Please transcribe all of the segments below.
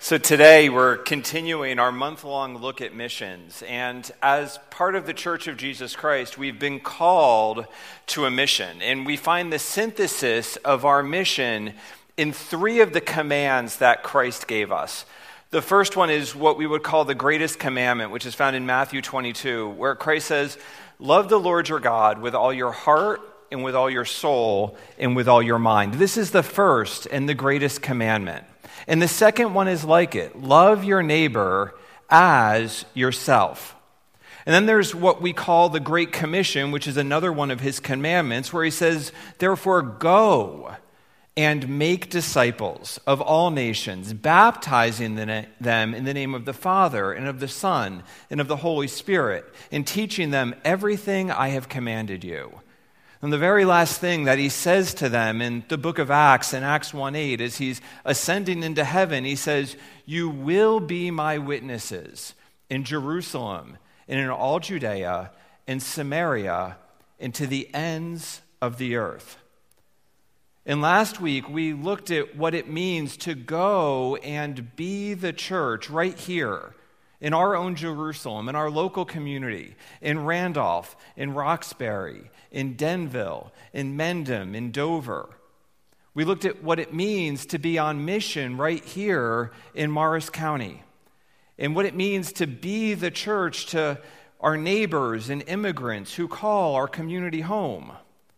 So today we're continuing our month-long look at missions, and as part of the Church of Jesus Christ, we've been called to a mission, and we find the synthesis of our mission in three of the commands that Christ gave us. The first one is what we would call the greatest commandment, which is found in Matthew 22, where Christ says, "Love the Lord your God with all your heart and with all your soul and with all your mind." This is the first and the greatest commandment. And the second one is like it. Love your neighbor as yourself. And then there's what we call the Great Commission, which is another one of his commandments, where he says, "Therefore go and make disciples of all nations, baptizing them in the name of the Father and of the Son and of the Holy Spirit, and teaching them everything I have commanded you." And the very last thing that he says to them in the book of Acts, in Acts 1:8, as he's ascending into heaven, he says, "You will be my witnesses in Jerusalem and in all Judea and Samaria and to the ends of the earth." And last week, we looked at what it means to go and be the church right here in our own Jerusalem, in our local community, in Randolph, in Roxbury, in Denville, in Mendham, in Dover. We looked at what it means to be on mission right here in Morris County, and what it means to be the church to our neighbors and immigrants who call our community home.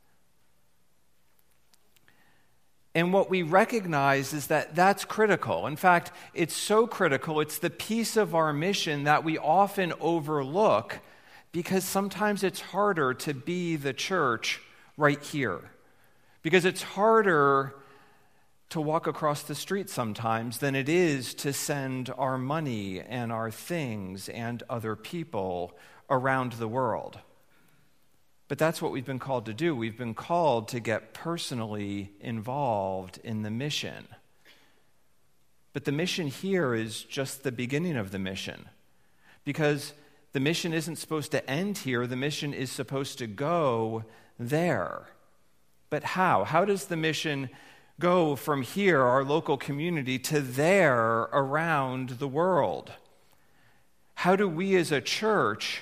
And what we recognize is that that's critical. In fact, it's so critical, it's the piece of our mission that we often overlook because sometimes it's harder to be the church right here. Because it's harder to walk across the street sometimes than it is to send our money and our things and other people around the world. But that's what we've been called to do. We've been called to get personally involved in the mission. But the mission here is just the beginning of the mission. Because the mission isn't supposed to end here. The mission is supposed to go there. But how? How does the mission go from here, our local community, to there around the world? How do we as a church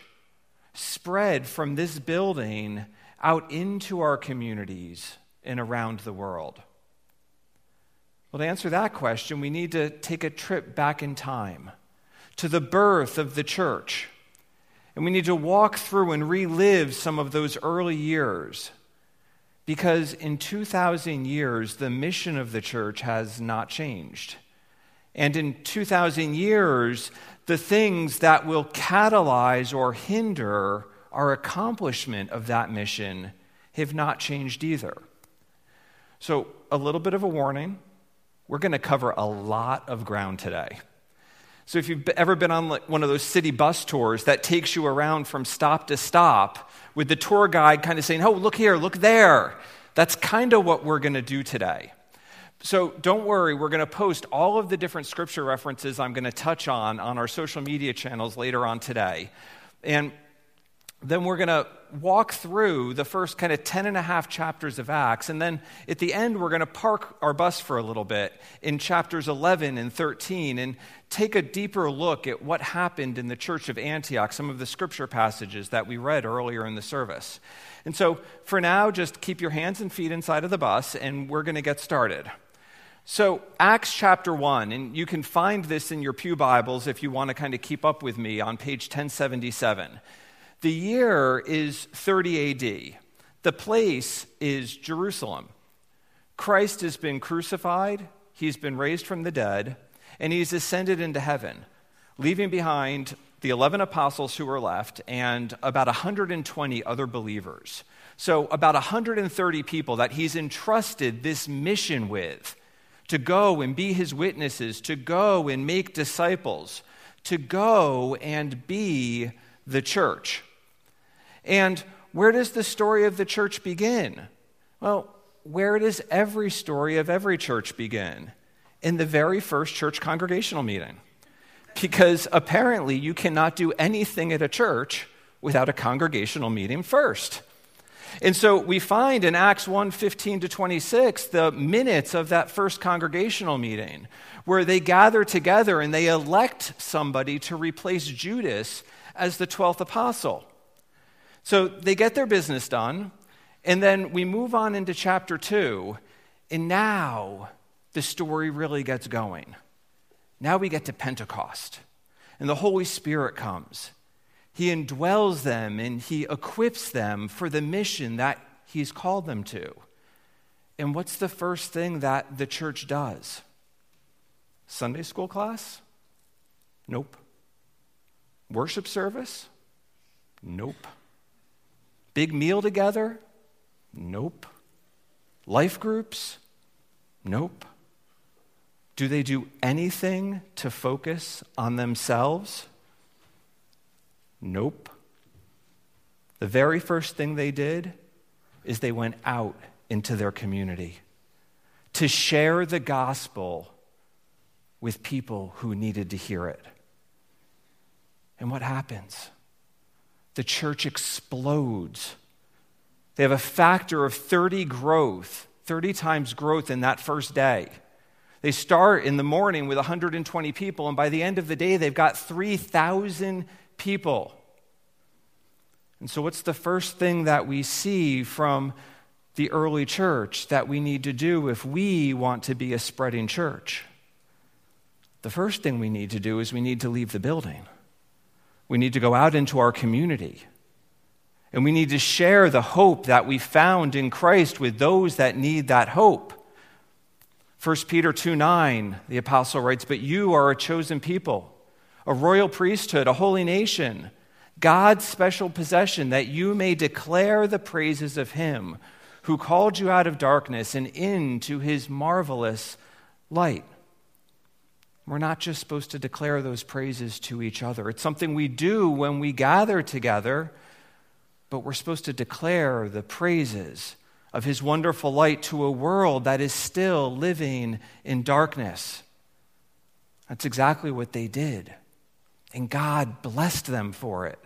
spread from this building out into our communities and around the world? Well, to answer that question, we need to take a trip back in time to the birth of the church. And we need to walk through and relive some of those early years. Because in 2,000 years, the mission of the church has not changed. And in 2,000 years, the things that will catalyze or hinder our accomplishment of that mission have not changed either. So, a little bit of a warning. We're going to cover a lot of ground today. So if you've ever been on one of those city bus tours that takes you around from stop to stop with the tour guide kind of saying, "Oh, look here, look there," that's kind of what we're going to do today. So don't worry, we're going to post all of the different scripture references I'm going to touch on our social media channels later on today. And then we're going to walk through the first kind of 10 and a half chapters of Acts. And then at the end, we're going to park our bus for a little bit in chapters 11 and 13 and take a deeper look at what happened in the church of Antioch, some of the scripture passages that we read earlier in the service. And so for now, just keep your hands and feet inside of the bus, and we're going to get started. So Acts chapter 1, and you can find this in your pew Bibles if you want to kind of keep up with me on page 1077. The year is 30 AD. The place is Jerusalem. Christ has been crucified, he's been raised from the dead, and he's ascended into heaven, leaving behind the 11 apostles who were left and about 120 other believers. So about 130 people that he's entrusted this mission with, to go and be his witnesses, to go and make disciples, to go and be the church. And where does the story of the church begin? Well, where does every story of every church begin? In the very first church congregational meeting. Because apparently you cannot do anything at a church without a congregational meeting first. And so we find in Acts 1:15-26 the minutes of that first congregational meeting where they gather together and they elect somebody to replace Judas as the 12th apostle. So they get their business done, and then we move on into chapter 2, and now the story really gets going. Now we get to Pentecost, and the Holy Spirit comes. He indwells them and he equips them for the mission that he's called them to. And what's the first thing that the church does? Sunday school class? Nope. Worship service? Nope. Big meal together? Nope. Life groups? Nope. Do they do anything to focus on themselves? Nope. The very first thing they did is they went out into their community to share the gospel with people who needed to hear it. And what happens? The church explodes. They have a factor of 30 times growth in that first day. They start in the morning with 120 people, and by the end of the day, they've got 3,000 people. And so what's the first thing that we see from the early church that we need to do if we want to be a spreading church? The first thing we need to do is we need to leave the building. We need to go out into our community. And we need to share the hope that we found in Christ with those that need that hope. 1 Peter 2:9, the apostle writes, "But you are a chosen people, a royal priesthood, a holy nation, God's special possession, that you may declare the praises of him who called you out of darkness and into his marvelous light." We're not just supposed to declare those praises to each other. It's something we do when we gather together, but we're supposed to declare the praises of his wonderful light to a world that is still living in darkness. That's exactly what they did. And God blessed them for it.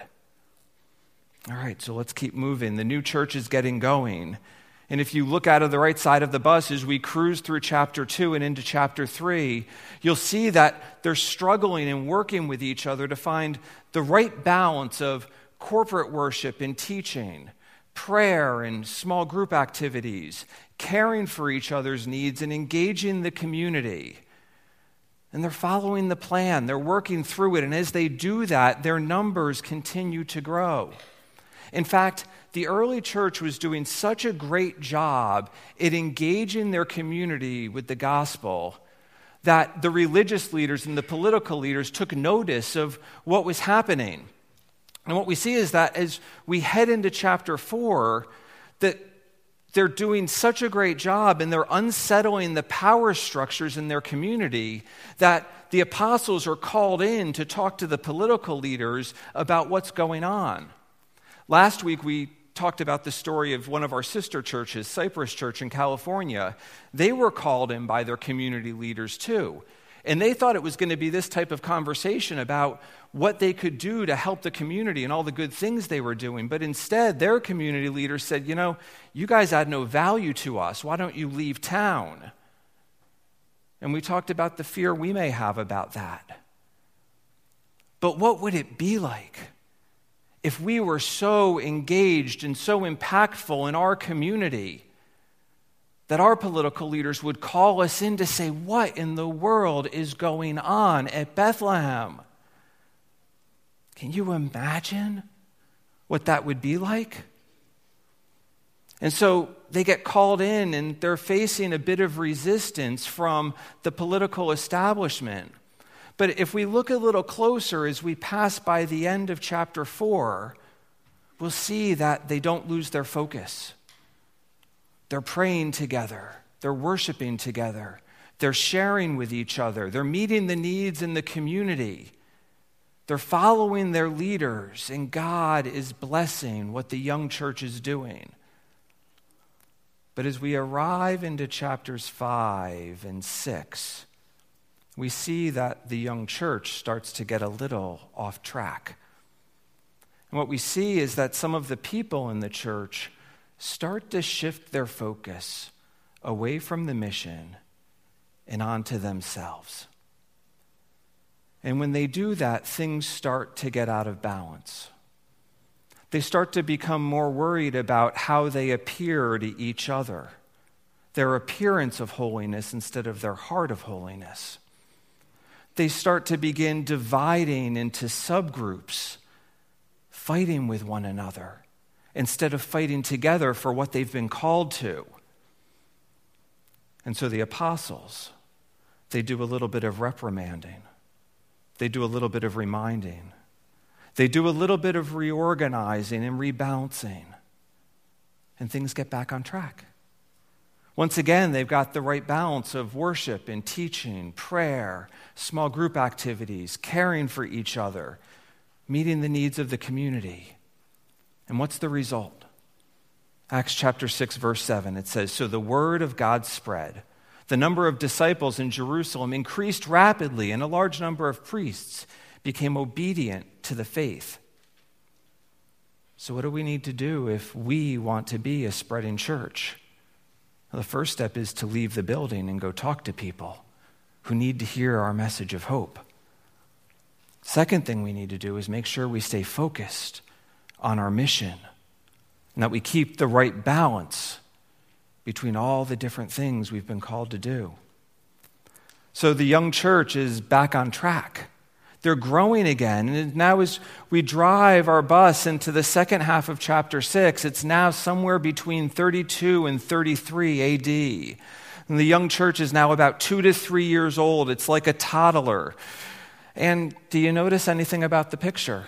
All right, so let's keep moving. The new church is getting going. And if you look out of the right side of the bus as we cruise through chapter 2 and into chapter 3, you'll see that they're struggling and working with each other to find the right balance of corporate worship and teaching, prayer and small group activities, caring for each other's needs and engaging the community. And they're following the plan. They're working through it. And as they do that, their numbers continue to grow. In fact, the early church was doing such a great job at engaging their community with the gospel that the religious leaders and the political leaders took notice of what was happening. And what we see is that as we head into chapter 4, that they're doing such a great job and they're unsettling the power structures in their community that the apostles are called in to talk to the political leaders about what's going on. Last week we talked about the story of one of our sister churches, Cypress Church in California. They were called in by their community leaders too. And they thought it was going to be this type of conversation about what they could do to help the community and all the good things they were doing. But instead, their community leaders said, you guys add no value to us. Why don't you leave town? And we talked about the fear we may have about that. But what would it be like if we were so engaged and so impactful in our community that our political leaders would call us in to say, what in the world is going on at Bethlehem? Can you imagine what that would be like? And so they get called in and they're facing a bit of resistance from the political establishment. But if we look a little closer as we pass by the end of chapter 4, we'll see that they don't lose their focus. They're praying together. They're worshiping together. They're sharing with each other. They're meeting the needs in the community. They're following their leaders, and God is blessing what the young church is doing. But as we arrive into chapters 5 and 6, we see that the young church starts to get a little off track. And what we see is that some of the people in the church start to shift their focus away from the mission and onto themselves. And when they do that, things start to get out of balance. They start to become more worried about how they appear to each other, their appearance of holiness instead of their heart of holiness. They start to begin dividing into subgroups, fighting with one another instead of fighting together for what they've been called to. And so the apostles, they do a little bit of reprimanding. They do a little bit of reminding. They do a little bit of reorganizing and rebalancing. And things get back on track. Once again, they've got the right balance of worship and teaching, prayer, small group activities, caring for each other, meeting the needs of the community. And what's the result? Acts chapter 6, verse 7, it says, "So the word of God spread. The number of disciples in Jerusalem increased rapidly, and a large number of priests became obedient to the faith." So what do we need to do if we want to be a spreading church? Well, the first step is to leave the building and go talk to people who need to hear our message of hope. Second thing we need to do is make sure we stay focused on our mission and that we keep the right balance between all the different things we've been called to do. So the young church is back on track. They're growing again. And now as we drive our bus into the second half of chapter 6, it's now somewhere between 32 and 33 AD. And the young church is now about 2 to 3 years old. It's like a toddler. And do you notice anything about the picture?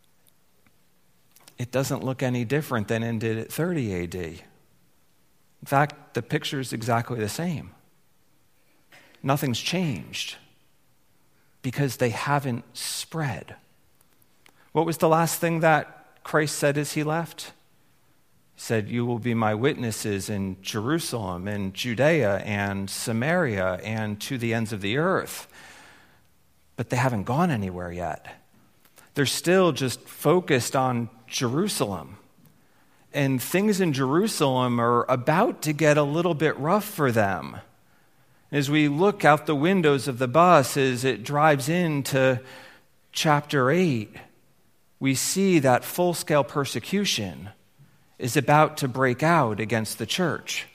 It doesn't look any different than it did at 30 AD. In fact, the picture is exactly the same. Nothing's changed because they haven't spread. What was the last thing that Christ said as he left? He said, "You will be my witnesses in Jerusalem and Judea and Samaria and to the ends of the earth." But they haven't gone anywhere yet. They're still just focused on Jerusalem. And things in Jerusalem are about to get a little bit rough for them. As we look out the windows of the bus as it drives into chapter 8, we see that full-scale persecution is about to break out against the church.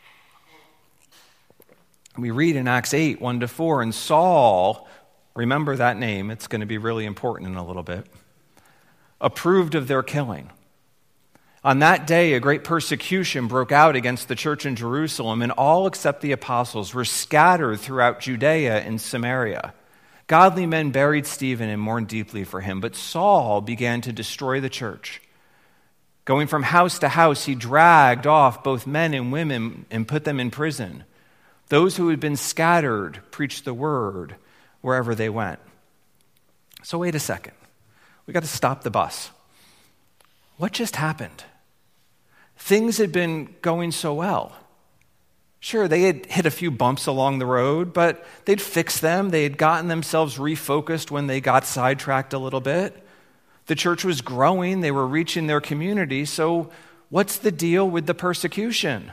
We read in Acts 8, 1-4, and Saul, remember that name, it's going to be really important in a little bit, approved of their killing. On that day, a great persecution broke out against the church in Jerusalem, and all except the apostles were scattered throughout Judea and Samaria. Godly men buried Stephen and mourned deeply for him, but Saul began to destroy the church. Going from house to house, he dragged off both men and women and put them in prison. Those who had been scattered preached the word wherever they went. So wait a second. We got to stop the bus. What just happened? Things had been going so well. Sure, they had hit a few bumps along the road, but they'd fixed them. They had gotten themselves refocused when they got sidetracked a little bit. The church was growing. They were reaching their community. So what's the deal with the persecution?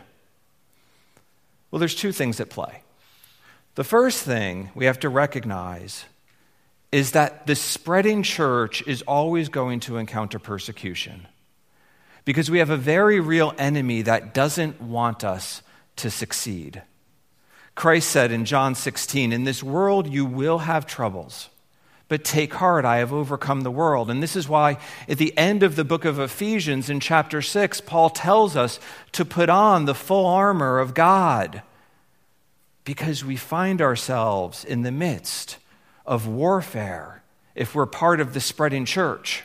Well, there's two things at play. The first thing we have to recognize is that the spreading church is always going to encounter persecution because we have a very real enemy that doesn't want us to succeed. Christ said in John 16, "In this world you will have troubles, but take heart, I have overcome the world." And this is why at the end of the book of Ephesians in chapter 6, Paul tells us to put on the full armor of God because we find ourselves in the midst of warfare if we're part of the spreading church.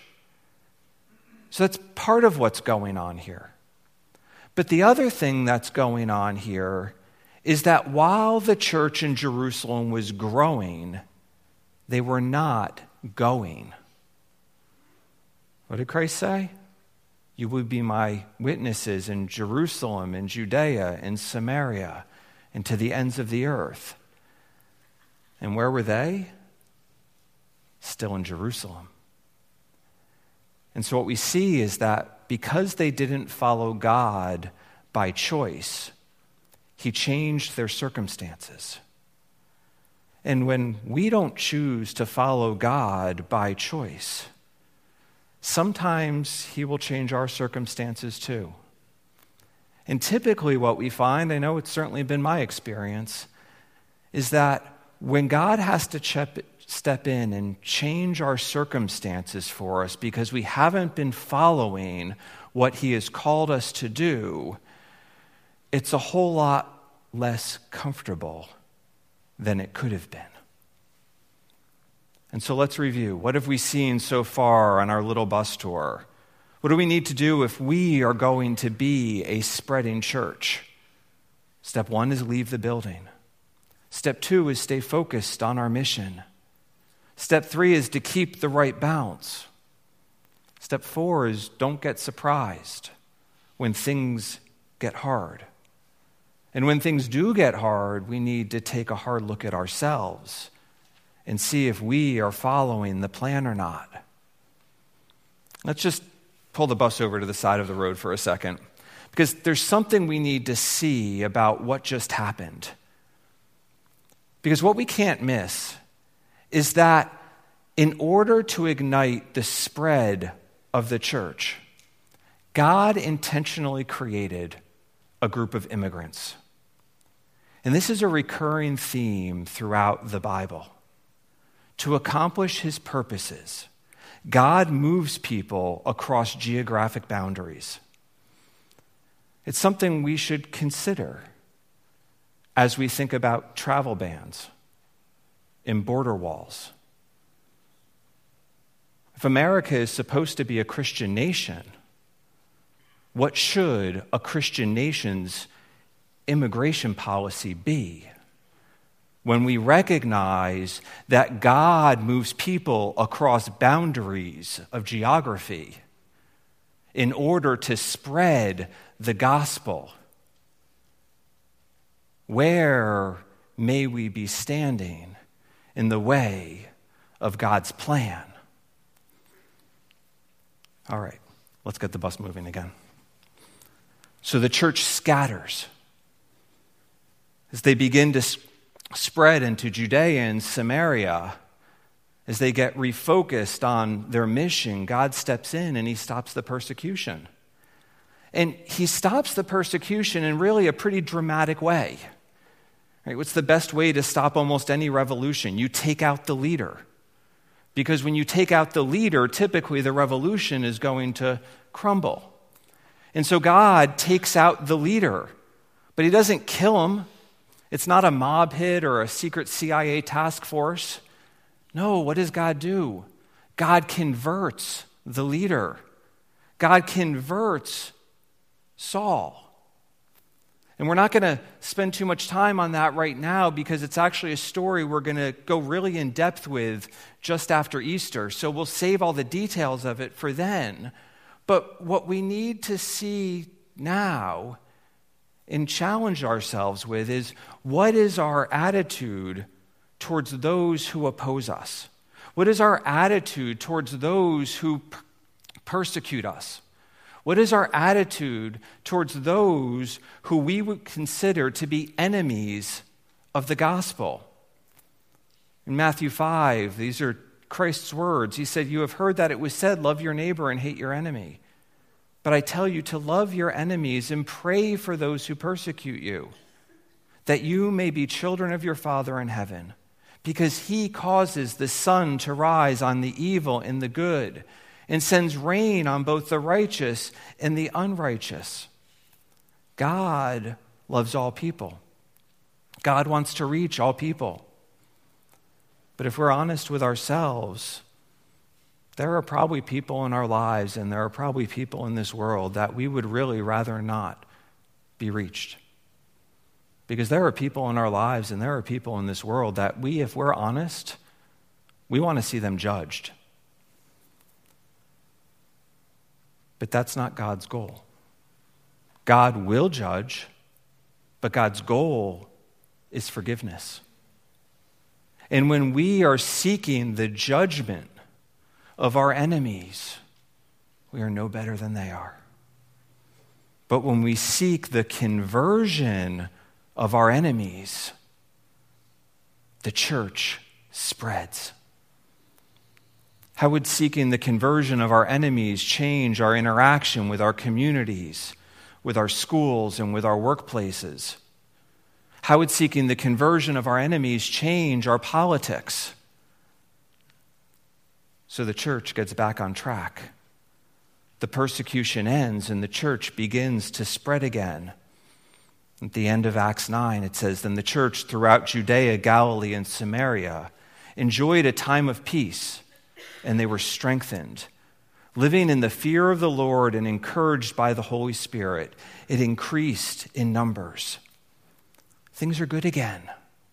So that's part of what's going on here. But the other thing that's going on here is that while the church in Jerusalem was growing, they were not going. What did Christ say? "You will be my witnesses in Jerusalem and Judea and Samaria and to the ends of the earth." And where were they? Still in Jerusalem. And so what we see is that because they didn't follow God by choice, he changed their circumstances. And when we don't choose to follow God by choice, sometimes he will change our circumstances too. And typically what we find, I know it's certainly been my experience, is that when God has to step in and change our circumstances for us because we haven't been following what he has called us to do, it's a whole lot less comfortable than it could have been. And so let's review. What have we seen so far on our little bus tour? What do we need to do if we are going to be a spreading church? Step 1 is leave the building. Step 2 is stay focused on our mission. Step 3 is to keep the right balance. Step 4 is don't get surprised when things get hard. And when things do get hard, we need to take a hard look at ourselves and see if we are following the plan or not. Let's just pull the bus over to the side of the road for a second, because there's something we need to see about what just happened. Because what we can't miss is that in order to ignite the spread of the church, God intentionally created a group of immigrants. And this is a recurring theme throughout the Bible. To accomplish his purposes, God moves people across geographic boundaries. It's something we should consider as we think about travel bans and border walls. If America is supposed to be a Christian nation, what should a Christian nation's immigration policy be? When we recognize that God moves people across boundaries of geography in order to spread the gospel, where may we be standing in the way of God's plan? All right, let's get the bus moving again. So the church scatters as they begin to spread into Judea and Samaria. As they get refocused on their mission, God steps in and he stops the persecution. And he stops the persecution in really a pretty dramatic way. Right? What's the best way to stop almost any revolution? You take out the leader. Because when you take out the leader, typically the revolution is going to crumble. And so God takes out the leader, but he doesn't kill him. It's not a mob hit or a secret CIA task force. No, what does God do? God converts the leader. God converts Saul. And we're not going to spend too much time on that right now because it's actually a story we're going to go really in depth with just after Easter. So we'll save all the details of it for then. But what we need to see now and challenge ourselves with is, what is our attitude towards those who oppose us? What is our attitude towards those who persecute us? What is our attitude towards those who we would consider to be enemies of the gospel? In Matthew 5, these are Christ's words. He said, "You have heard that it was said, 'Love your neighbor and hate your enemy.' But I tell you to love your enemies and pray for those who persecute you, that you may be children of your Father in heaven, because he causes the sun to rise on the evil and the good, and sends rain on both the righteous and the unrighteous." God loves all people. God wants to reach all people. But if we're honest with ourselves, there are probably people in our lives and there are probably people in this world that we would really rather not be reached. Because there are people in our lives and there are people in this world that we, if we're honest, we want to see them judged. But that's not God's goal. God will judge, but God's goal is forgiveness. And when we are seeking the judgment of our enemies, we are no better than they are. But when we seek the conversion of our enemies, the church spreads. How would seeking the conversion of our enemies change our interaction with our communities, with our schools, and with our workplaces? How would seeking the conversion of our enemies change our politics? So the church gets back on track. The persecution ends and the church begins to spread again. At the end of Acts 9, it says, "Then the church throughout Judea, Galilee, and Samaria enjoyed a time of peace, and they were strengthened. Living in the fear of the Lord and encouraged by the Holy Spirit, it increased in numbers." Things are good again.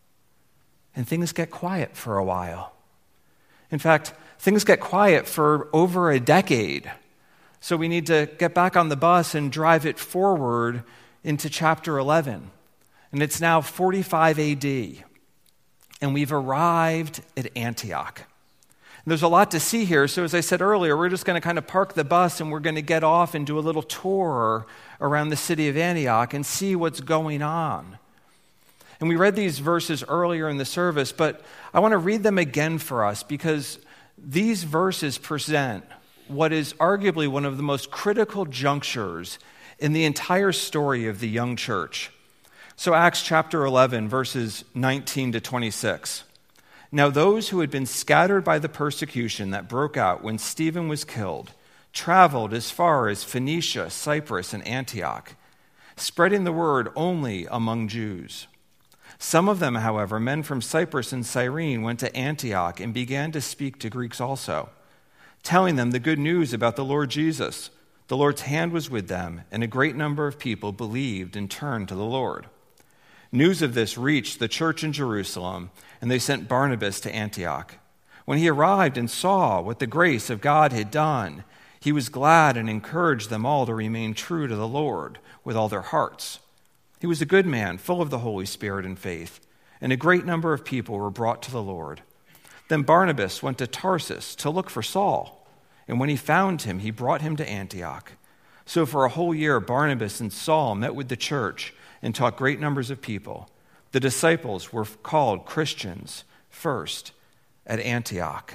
And things get quiet for a while. In fact, things get quiet for over a decade. So we need to get back on the bus and drive it forward into chapter 11. And it's now 45 AD. And we've arrived at Antioch. And there's a lot to see here. So as I said earlier, we're just going to kind of park the bus and we're going to get off and do a little tour around the city of Antioch and see what's going on. And we read these verses earlier in the service, but I want to read them again for us because these verses present what is arguably one of the most critical junctures in the entire story of the young church. So Acts chapter 11, verses 19 to 26. "Now those who had been scattered by the persecution that broke out when Stephen was killed traveled as far as Phoenicia, Cyprus, and Antioch, spreading the word only among Jews. Some of them, however, men from Cyprus and Cyrene, went to Antioch and began to speak to Greeks also, telling them the good news about the Lord Jesus. The Lord's hand was with them, and a great number of people believed and turned to the Lord. News of this reached the church in Jerusalem, and they sent Barnabas to Antioch. When he arrived and saw what the grace of God had done, he was glad and encouraged them all to remain true to the Lord with all their hearts. He was a good man, full of the Holy Spirit and faith, and a great number of people were brought to the Lord. Then Barnabas went to Tarsus to look for Saul, and when he found him, he brought him to Antioch. So for a whole year, Barnabas and Saul met with the church and taught great numbers of people. The disciples were called Christians first at Antioch."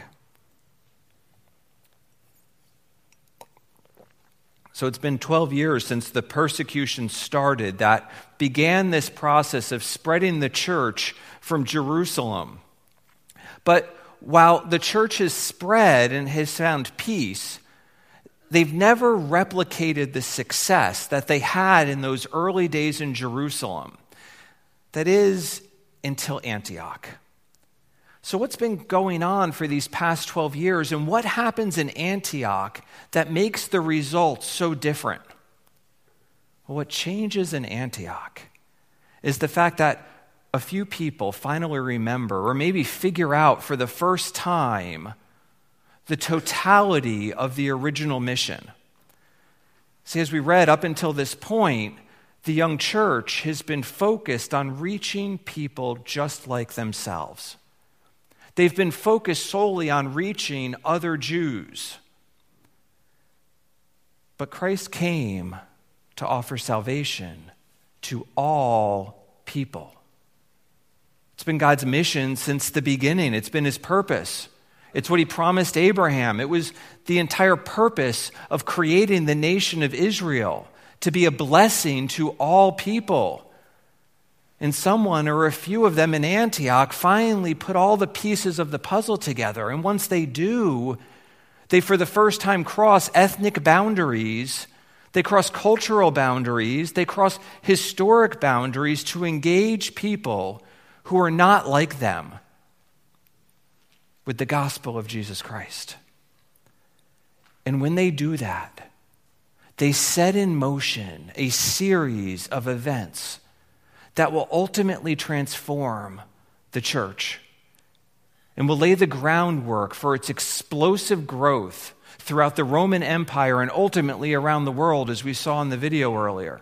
So it's been 12 years since the persecution started that began this process of spreading the church from Jerusalem. But while the church has spread and has found peace, they've never replicated the success that they had in those early days in Jerusalem. That is, until Antioch. So what's been going on for these past 12 years, and what happens in Antioch that makes the results so different? Well, what changes in Antioch is the fact that a few people finally remember, or maybe figure out for the first time, the totality of the original mission. See, as we read up until this point, the young church has been focused on reaching people just like themselves. They've been focused solely on reaching other Jews. But Christ came to offer salvation to all people. It's been God's mission since the beginning. It's been his purpose. It's what he promised Abraham. It was the entire purpose of creating the nation of Israel, to be a blessing to all people. And someone, or a few of them in Antioch, finally put all the pieces of the puzzle together. And once they do, they for the first time cross ethnic boundaries, they cross cultural boundaries, they cross historic boundaries to engage people who are not like them with the gospel of Jesus Christ. And when they do that, they set in motion a series of events that will ultimately transform the church and will lay the groundwork for its explosive growth throughout the Roman Empire and ultimately around the world, as we saw in the video earlier.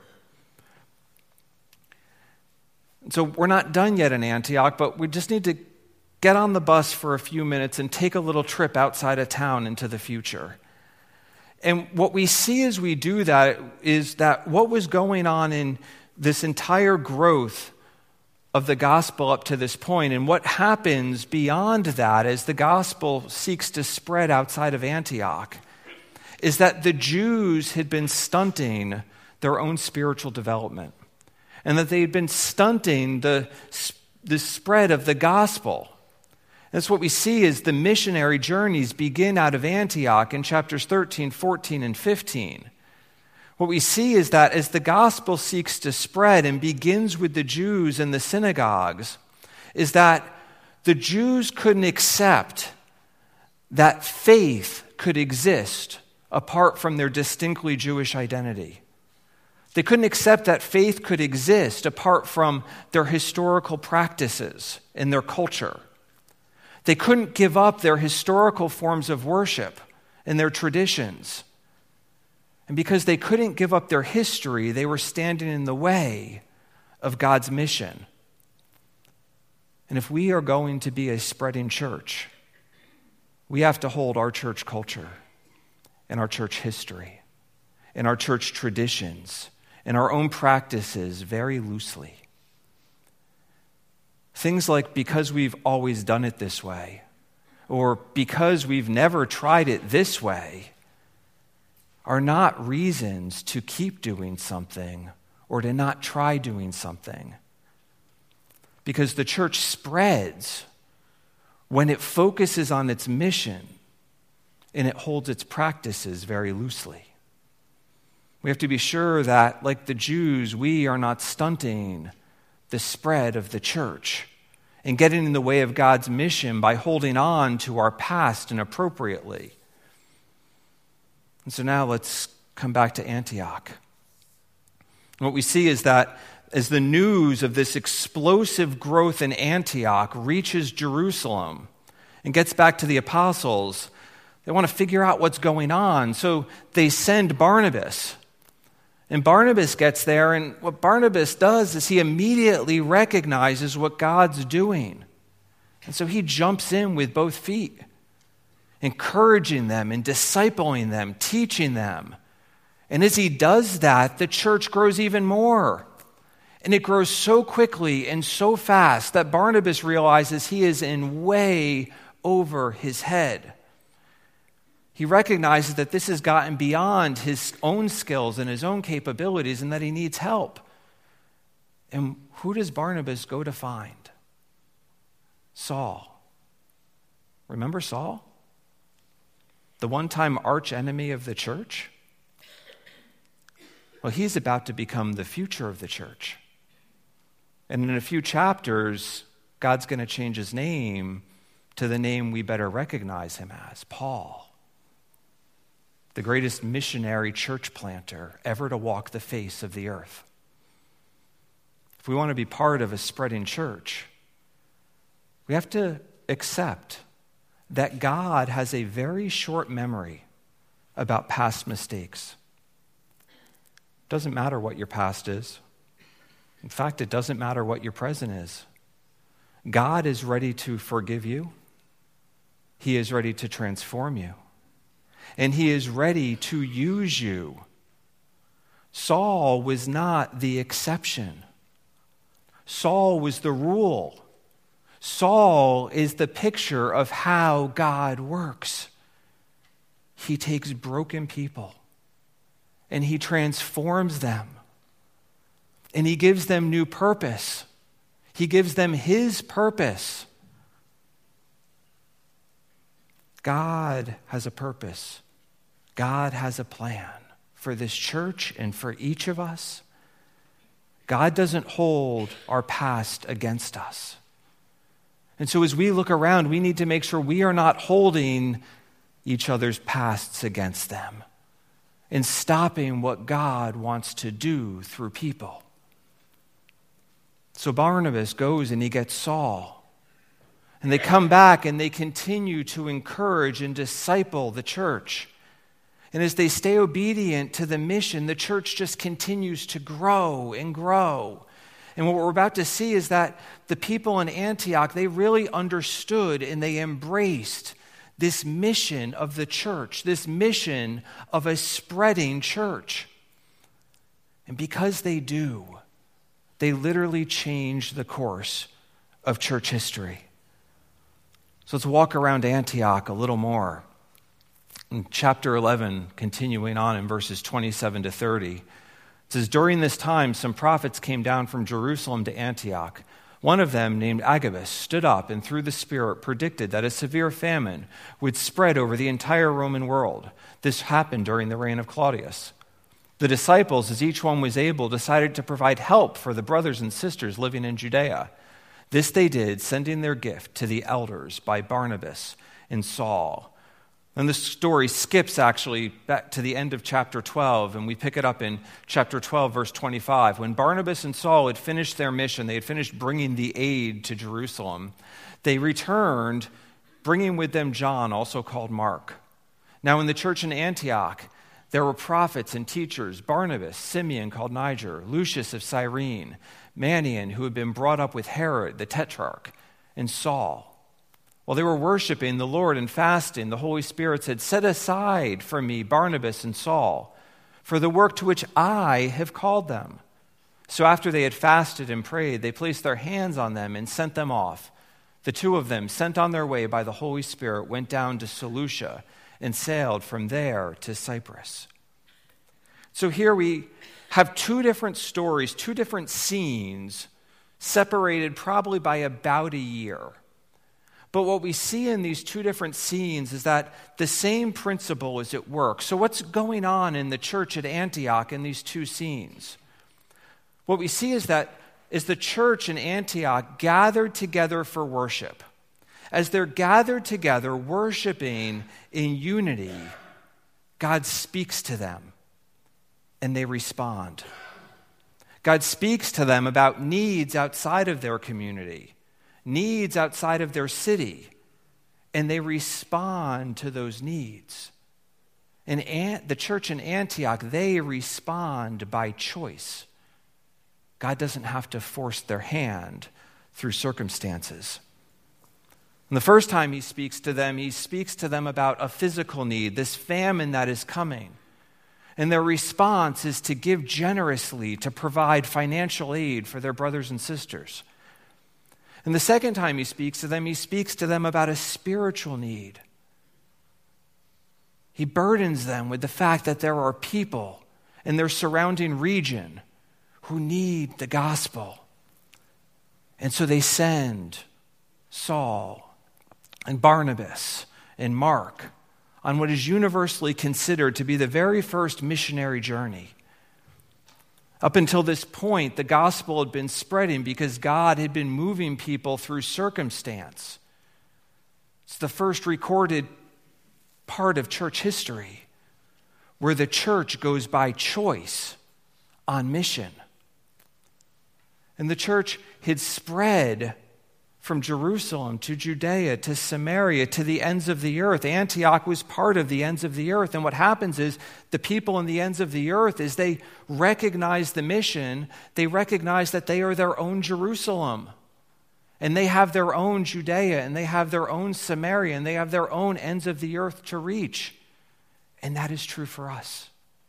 So we're not done yet in Antioch, but we just need to get on the bus for a few minutes and take a little trip outside of town into the future. And what we see as we do that is that what was going on in this entire growth of the gospel up to this point, and what happens beyond that as the gospel seeks to spread outside of Antioch, is that the Jews had been stunting their own spiritual development, and that they had been stunting the spread of the gospel. That's what we see as the missionary journeys begin out of Antioch in chapters 13, 14, and 15. What we see is that as the gospel seeks to spread and begins with the Jews in the synagogues, is that the Jews couldn't accept that faith could exist apart from their distinctly Jewish identity. They couldn't accept that faith could exist apart from their historical practices and their culture. They couldn't give up their historical forms of worship and their traditions. And because they couldn't give up their history, they were standing in the way of God's mission. And if we are going to be a spreading church, we have to hold our church culture and our church history and our church traditions and our own practices very loosely. Things like because we've always done it this way, or because we've never tried it this way, are not reasons to keep doing something or to not try doing something. Because the church spreads when it focuses on its mission and it holds its practices very loosely. We have to be sure that, like the Jews, we are not stunting the spread of the church and getting in the way of God's mission by holding on to our past inappropriately. And so now let's come back to Antioch. And what we see is that as the news of this explosive growth in Antioch reaches Jerusalem and gets back to the apostles, they want to figure out what's going on. So they send Barnabas. And Barnabas gets there, and what Barnabas does is he immediately recognizes what God's doing. And so he jumps in with both feet, encouraging them and discipling them, teaching them. And as he does that, the church grows even more. And it grows so quickly and so fast that Barnabas realizes he is in way over his head. He recognizes that this has gotten beyond his own skills and his own capabilities and that he needs help. And who does Barnabas go to find? Saul. Remember Saul? The one-time arch enemy of the church? Well, he's about to become the future of the church. And in a few chapters, God's going to change his name to the name we better recognize him as, Paul. The greatest missionary church planter ever to walk the face of the earth. If we want to be part of a spreading church, we have to accept that God has a very short memory about past mistakes. It doesn't matter what your past is. In fact, it doesn't matter what your present is. God is ready to forgive you. He is ready to transform you. And he is ready to use you. Saul was not the exception. Saul was the rule. Saul is the picture of how God works. He takes broken people and he transforms them. And he gives them new purpose. He gives them his purpose. God has a purpose. God has a plan for this church and for each of us. God doesn't hold our past against us. And so as we look around, we need to make sure we are not holding each other's pasts against them and stopping what God wants to do through people. So Barnabas goes and he gets Saul. And they come back and they continue to encourage and disciple the church. And as they stay obedient to the mission, the church just continues to grow and grow. And what we're about to see is that the people in Antioch, they really understood and they embraced this mission of the church, this mission of a spreading church. And because they do, they literally change the course of church history. So let's walk around Antioch a little more. In chapter 11, continuing on in verses 27 to 30, it says, "During this time, some prophets came down from Jerusalem to Antioch. One of them, named Agabus, stood up and through the Spirit predicted that a severe famine would spread over the entire Roman world. This happened during the reign of Claudius. The disciples, as each one was able, decided to provide help for the brothers and sisters living in Judea. This they did, sending their gift to the elders by Barnabas and Saul." And the story skips actually back to the end of chapter 12, and we pick it up in chapter 12, verse 25. When Barnabas and Saul had finished their mission, they had finished bringing the aid to Jerusalem, they returned, bringing with them John, also called Mark. Now in the church in Antioch, there were prophets and teachers, Barnabas, Simeon called Niger, Lucius of Cyrene, Manaen, who had been brought up with Herod the Tetrarch, and Saul. While they were worshiping the Lord and fasting, the Holy Spirit said, "Set aside for me Barnabas and Saul for the work to which I have called them." So after they had fasted and prayed, they placed their hands on them and sent them off. The two of them, sent on their way by the Holy Spirit, went down to Seleucia and sailed from there to Cyprus. So here we have two different stories, two different scenes, separated probably by about a year. But what we see in these two different scenes is that the same principle is at work. So what's going on in the church at Antioch in these two scenes? What we see is that as the church in Antioch gathered together for worship, as they're gathered together worshiping in unity, God speaks to them and they respond. God speaks to them about needs outside of their community, needs outside of their city, and they respond to those needs. And the church in Antioch, they respond by choice. God doesn't have to force their hand through circumstances. And the first time he speaks to them about a physical need, this famine that is coming. And their response is to give generously, to provide financial aid for their brothers and sisters. And the second time he speaks to them about a spiritual need. He burdens them with the fact that there are people in their surrounding region who need the gospel. And so they send Saul and Barnabas and Mark on what is universally considered to be the very first missionary journey. Up until this point, the gospel had been spreading because God had been moving people through circumstance. It's the first recorded part of church history where the church goes by choice on mission. And the church had spread from Jerusalem to Judea to Samaria to the ends of the earth. Antioch was part of the ends of the earth. And what happens is the people in the ends of the earth, as they recognize the mission, they recognize that they are their own Jerusalem. And they have their own Judea, and they have their own Samaria, and they have their own ends of the earth to reach. And that is true for us.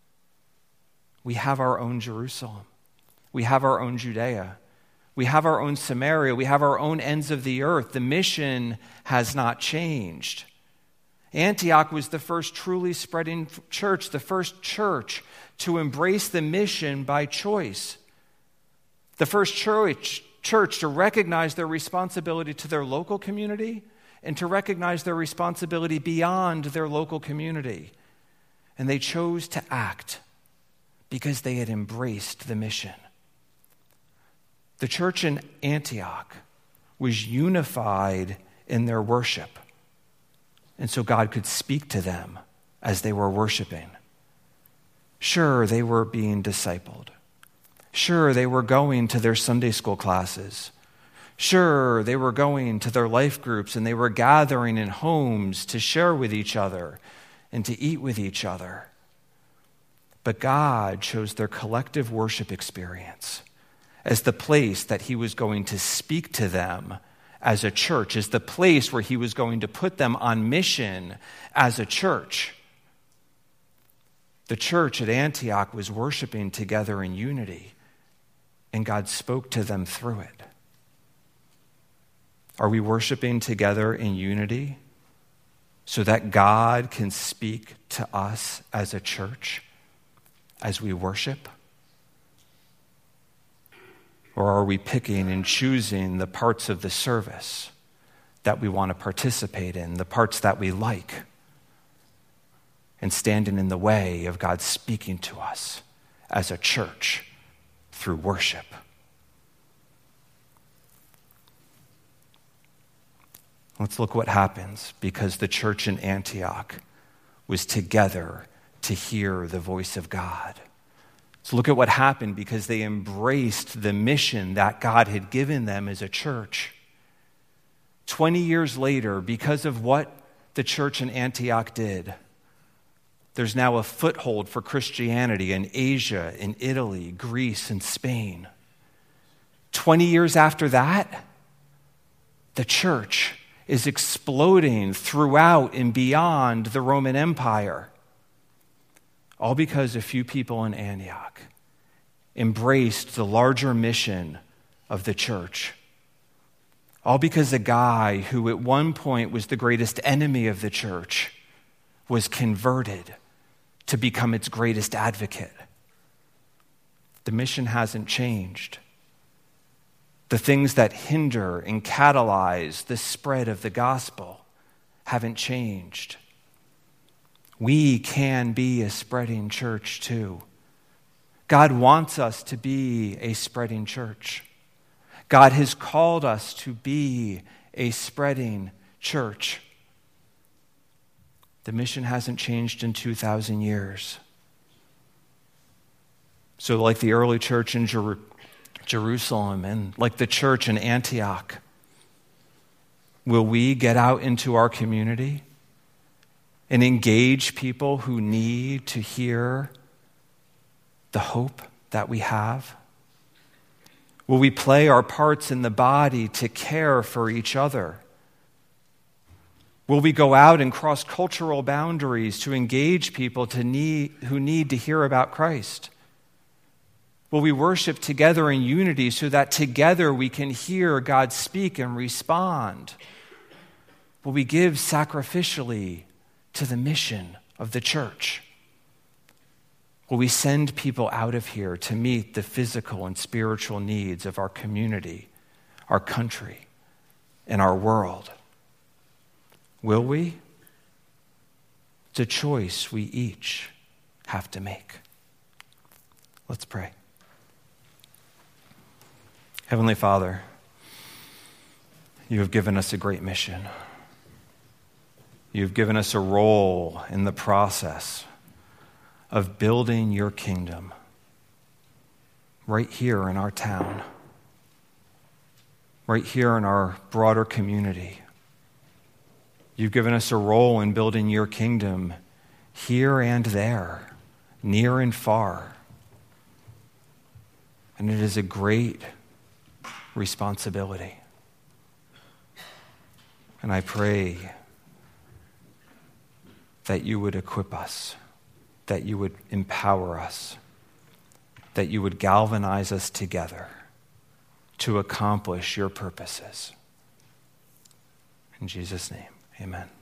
We have our own Jerusalem. We have our own Judea. We have our own Samaria. We have our own ends of the earth. The mission has not changed. Antioch was the first truly spreading church, the first church to embrace the mission by choice. The first church to recognize their responsibility to their local community and to recognize their responsibility beyond their local community. And they chose to act because they had embraced the mission. The church in Antioch was unified in their worship. And so God could speak to them as they were worshiping. Sure, they were being discipled. Sure, they were going to their Sunday school classes. Sure, they were going to their life groups and they were gathering in homes to share with each other and to eat with each other. But God chose their collective worship experience as the place that he was going to speak to them as a church, is the place where he was going to put them on mission as a church. The church at Antioch was worshiping together in unity, and God spoke to them through it. Are we worshiping together in unity so that God can speak to us as a church as we worship? Or are we picking and choosing the parts of the service that we want to participate in, the parts that we like, and standing in the way of God speaking to us as a church through worship? Let's look what happens because the church in Antioch was together to hear the voice of God. So look at what happened because they embraced the mission that God had given them as a church. 20 years later, because of what the church in Antioch did, there's now a foothold for Christianity in Asia, in Italy, Greece, and Spain. 20 years after that, the church is exploding throughout and beyond the Roman Empire. All because a few people in Antioch embraced the larger mission of the church. All because a guy who at one point was the greatest enemy of the church was converted to become its greatest advocate. The mission hasn't changed. The things that hinder and catalyze the spread of the gospel haven't changed. We can be a spreading church too. God wants us to be a spreading church. God has called us to be a spreading church. The mission hasn't changed in 2,000 years. So like the early church in Jerusalem and like the church in Antioch, will we get out into our community and engage people who need to hear the hope that we have? Will we play our parts in the body to care for each other? Will we go out and cross cultural boundaries to engage people who need to hear about Christ? Will we worship together in unity so that together we can hear God speak and respond? Will we give sacrificially to the mission of the church? Will we send people out of here to meet the physical and spiritual needs of our community, our country, and our world? Will we? It's a choice we each have to make. Let's pray. Heavenly Father, you have given us a great mission. You've given us a role in the process of building your kingdom right here in our town, right here in our broader community. You've given us a role in building your kingdom here and there, near and far. And it is a great responsibility. And I pray that you would equip us, that you would empower us, that you would galvanize us together to accomplish your purposes. In Jesus' name, amen.